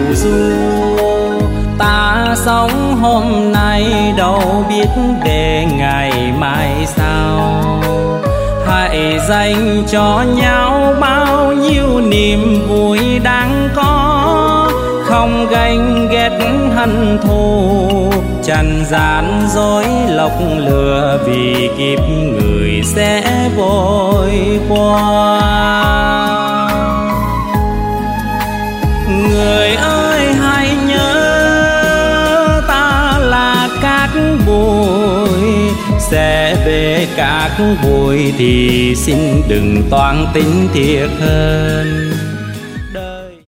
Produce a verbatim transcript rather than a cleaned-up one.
du. Ta sống hôm nay đâu biết về ngày mai sau. Hãy dành cho nhau bao nhiêu niềm vui đang có, không ganh ghét hận thù, trần gian dối lọc lừa, vì kiếp người sẽ vội qua. Người ơi hãy nhớ ta là cát bụi, sẽ về cát bụi thì xin đừng toan tính thiệt hơn.